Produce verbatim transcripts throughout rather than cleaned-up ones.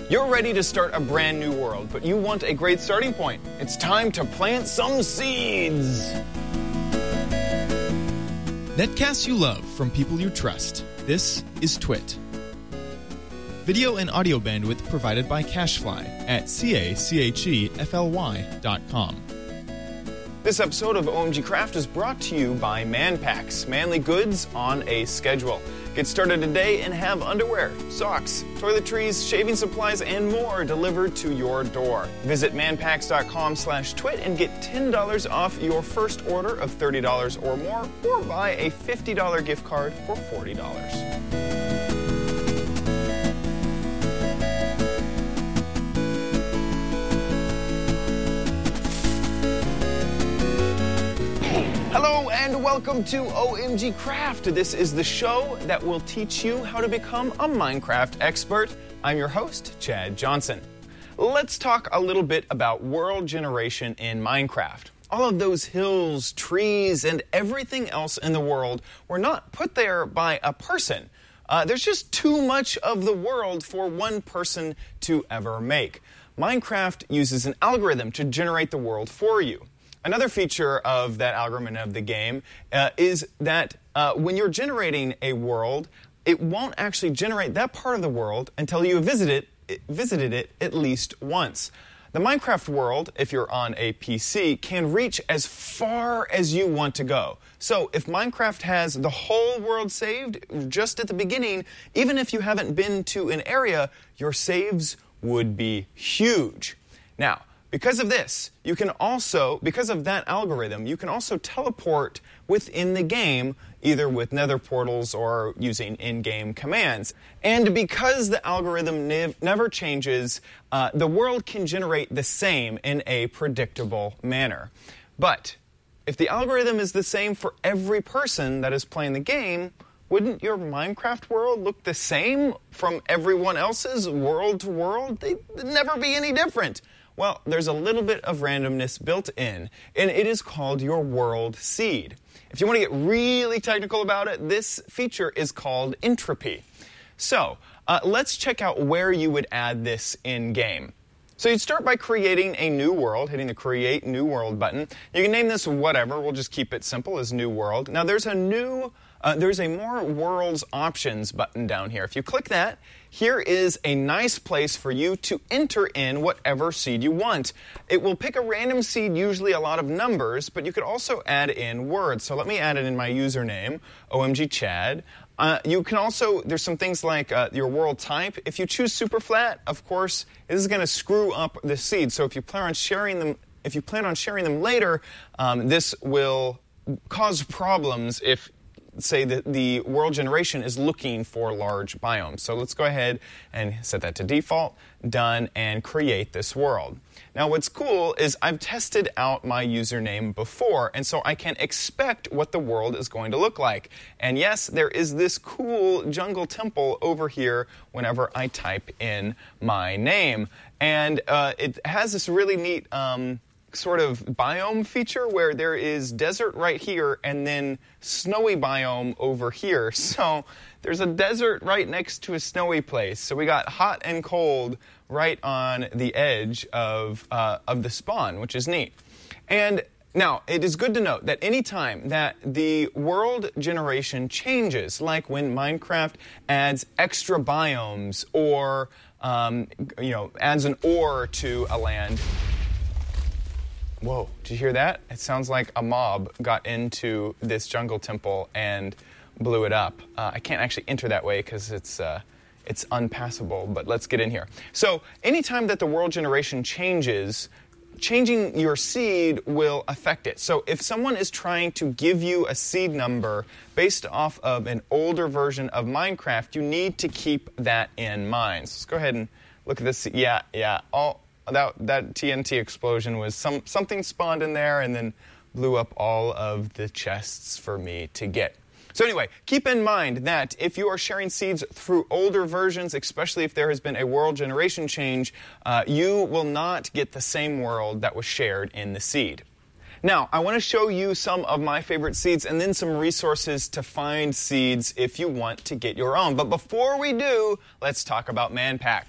You're ready to start a brand new world, but you want a great starting point. It's time to plant some seeds. Netcasts you love from people you trust. This is Twit. Video and audio bandwidth provided by CacheFly at cachefly dot com. This episode of O M G Craft is brought to you by Manpacks, manly goods on a schedule. Get started today and have underwear, socks, toiletries, shaving supplies, and more delivered to your door. Visit manpacks dot com slash twit and get ten dollars off your first order of thirty dollars or more, or buy a fifty dollars gift card for forty dollars. Hello and welcome to O M G Craft. This is the show that will teach you how to become a Minecraft expert. I'm your host, Chad Johnson. Let's talk a little bit about world generation in Minecraft. All of those hills, trees, and everything else in the world were not put there by a person. Uh, there's just too much of the world for one person to ever make. Minecraft uses an algorithm to generate the world for you. Another feature of that algorithm of the game uh, is that uh, when you're generating a world, it won't actually generate that part of the world until you visit it, it, visited it at least once. The Minecraft world, if you're on a P C, can reach as far as you want to go. So if Minecraft has the whole world saved just at the beginning, even if you haven't been to an area, your saves would be huge. Now, because of this, you can also, because of that algorithm, you can also teleport within the game, either with nether portals or using in-game commands. And because the algorithm ne- never changes, uh, the world can generate the same in a predictable manner. But if the algorithm is the same for every person that is playing the game, wouldn't your Minecraft world look the same from everyone else's world to world? They'd never be any different. Well, there's a little bit of randomness built in, and it is called your world seed. If you want to get really technical about it, this feature is called entropy. So, uh, let's check out where you would add this in-game. So you'd start by creating a new world, hitting the Create New World button. You can name this whatever. We'll just keep it simple as New World. Now, there's a new, uh, there's a More Worlds Options button down here. If you click that, here is a nice place for you to enter in whatever seed you want. It will pick a random seed, usually a lot of numbers, but you could also add in words. So let me add it in my username, O M G Chad. Uh, you can also, there's some things like uh, your world type. If you choose super flat, of course, this is going to screw up the seed. So if you plan on sharing them, if you plan on sharing them later, um, this will cause problems if, say, that the world generation is looking for large biomes. So let's go ahead and set that to default, done, and create this world. Now what's cool is I've tested out my username before, and so I can expect what the world is going to look like. And yes, there is this cool jungle temple over here whenever I type in my name. And uh, it has this really neat um, sort of biome feature where there is desert right here and then snowy biome over here. So there's a desert right next to a snowy place. So we got hot and cold right on the edge of uh, of the spawn, which is neat. And now, it is good to note that any time that the world generation changes, like when Minecraft adds extra biomes or um, you know, adds an ore to a land. Whoa, did you hear that? It sounds like a mob got into this jungle temple and blew it up. Uh, I can't actually enter that way because it's uh, it's unpassable, but let's get in here. So anytime that the world generation changes, changing your seed will affect it. So if someone is trying to give you a seed number based off of an older version of Minecraft, you need to keep that in mind. So let's go ahead and look at this. Yeah, yeah, all... That, that T N T explosion was some something spawned in there and then blew up all of the chests for me to get. So anyway, keep in mind that if you are sharing seeds through older versions, especially if there has been a world generation change, uh, you will not get the same world that was shared in the seed. Now, I want to show you some of my favorite seeds and then some resources to find seeds if you want to get your own. But before we do, let's talk about Manpacks.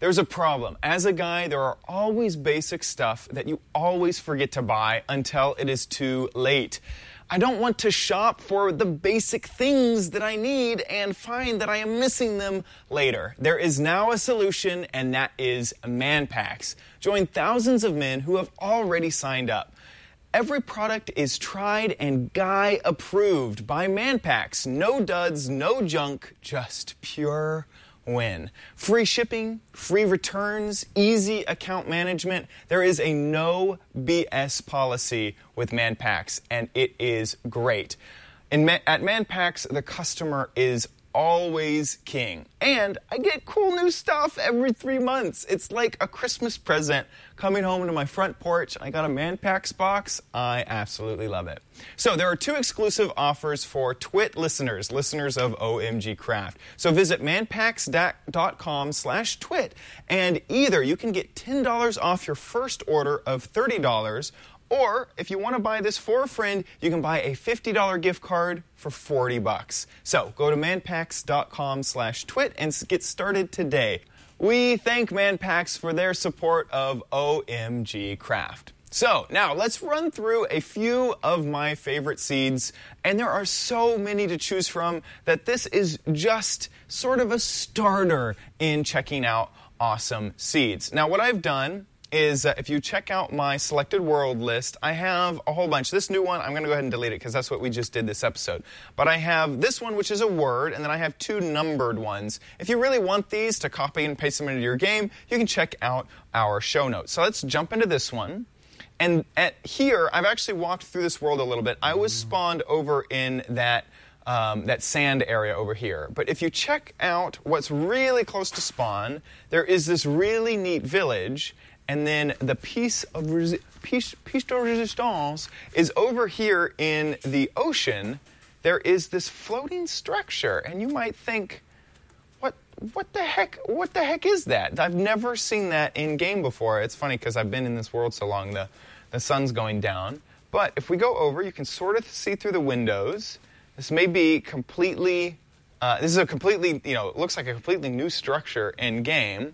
There's a problem. As a guy, there are always basic stuff that you always forget to buy until it is too late. I don't want to shop for the basic things that I need and find that I am missing them later. There is now a solution, and that is Man Packs. Join thousands of men who have already signed up. Every product is tried and guy approved by Man Packs. No duds, no junk, just pure win. Free shipping, free returns, easy account management. There is a no B S policy with Man Packs, and it is great. In Ma- at Man Packs, the customer is always king. And I get cool new stuff every three months. It's like a Christmas present coming home to my front porch. I got a Man Packs box. I absolutely love it. So there are two exclusive offers for Twit listeners, listeners of O M G Craft. So visit manpacks.com slash twit, and either you can get ten dollars off your first order of thirty dollars, or if you want to buy this for a friend, you can buy a fifty dollars gift card for forty bucks. So go to manpacks.com slash twit and get started today. We thank Man Packs for their support of O M G Craft. So now let's run through a few of my favorite seeds, and there are so many to choose from that this is just sort of a starter in checking out awesome seeds. Now what I've done is uh, if you check out my selected world list, I have a whole bunch. This new one, I'm going to go ahead and delete it because that's what we just did this episode. But I have this one, which is a word, and then I have two numbered ones. If you really want these to copy and paste them into your game, you can check out our show notes. So let's jump into this one. And at here, I've actually walked through this world a little bit. I was spawned over in that Um, that sand area over here. But if you check out what's really close to spawn, there is this really neat village, and then the piece of resi- piece, piece de resistance is over here in the ocean. There is this floating structure, and you might think, what what the heck what the heck is that? I've never seen that in game before. It's funny because I've been in this world so long, the, the sun's going down. But if we go over, you can sort of see through the windows. This may be completely, uh, this is a completely, you know, it looks like a completely new structure in game.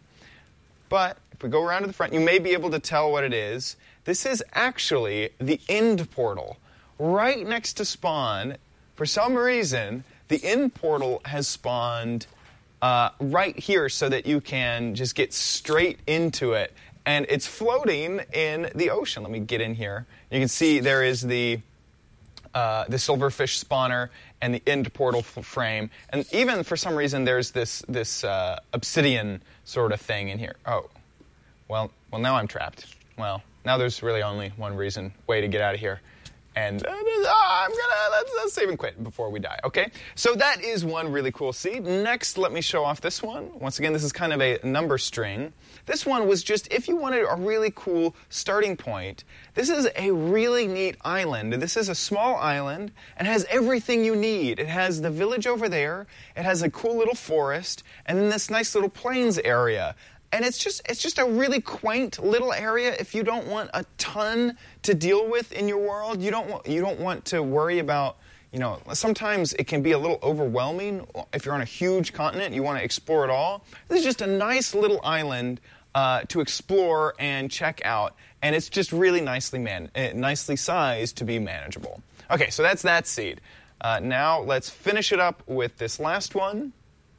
But if we go around to the front, you may be able to tell what it is. This is actually the end portal. Right next to spawn, for some reason, the end portal has spawned uh, right here so that you can just get straight into it. And it's floating in the ocean. Let me get in here. You can see there is the Uh, the silverfish spawner and the end portal f- frame. And even for some reason, there's this this uh, obsidian sort of thing in here. Oh, well, well, now I'm trapped. Well, now there's really only one reason, way to get out of here. And uh, uh, I'm gonna, let's, let's save and quit before we die, okay? So that is one really cool seed. Next, let me show off this one. Once again, this is kind of a number string. This one was just, if you wanted a really cool starting point, this is a really neat island. This is a small island and has everything you need. It has the village over there, it has a cool little forest, and then this nice little plains area. And it's just it's just a really quaint little area. If you don't want a ton to deal with in your world, you don't want, you don't want to worry about, you know, sometimes it can be a little overwhelming. If you're on a huge continent, you want to explore it all. This is just a nice little island uh, to explore and check out. And it's just really nicely man, uh, nicely sized to be manageable. Okay, so that's that seed. Uh, now let's finish it up with this last one.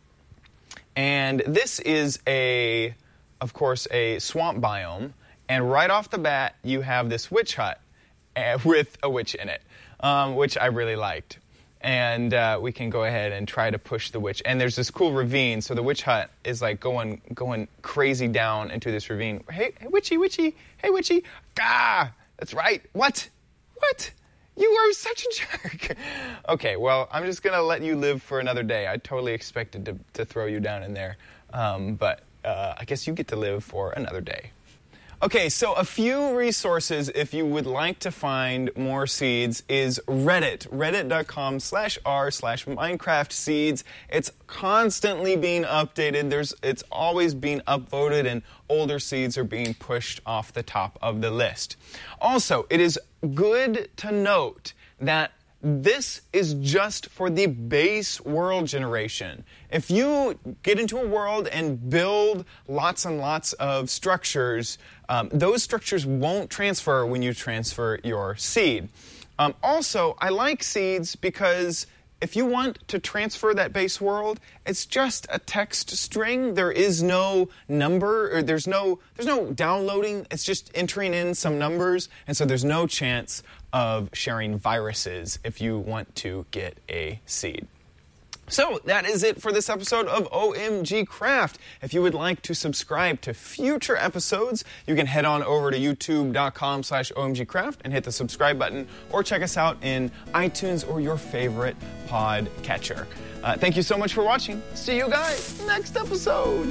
And this is a, of course, a swamp biome. And right off the bat, you have this witch hut uh, with a witch in it, um, which I really liked. And uh, we can go ahead and try to push the witch. And there's this cool ravine, so the witch hut is like going going crazy down into this ravine. Hey, hey witchy, witchy, hey, witchy. Gah! That's right. What? What? You are such a jerk. Okay, well, I'm just going to let you live for another day. I totally expected to, to throw you down in there. Um, but uh, I guess you get to live for another day. Okay, so a few resources if you would like to find more seeds is Reddit. Reddit.com slash r slash Minecraft seeds. It's constantly being updated. There's, it's always being upvoted, and older seeds are being pushed off the top of the list. Also, it is good to note that this is just for the base world generation. If you get into a world and build lots and lots of structures, um, those structures won't transfer when you transfer your seed. Um, also, I like seeds because if you want to transfer that base world, it's just a text string. There is no number, or there's no there's no downloading. It's just entering in some numbers, and so there's no chance of sharing viruses if you want to get a seed. So that is it for this episode of O M G Craft. If you would like to subscribe to future episodes, you can head on over to youtube.com slash omgcraft and hit the subscribe button, or check us out in iTunes or your favorite pod catcher. Uh, thank you so much for watching. See you guys next episode.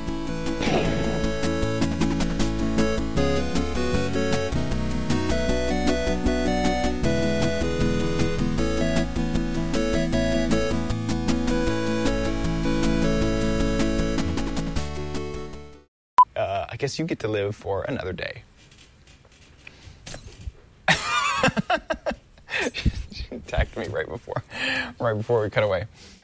Uh, I guess you get to live for another day. She attacked me right before, right before we cut away.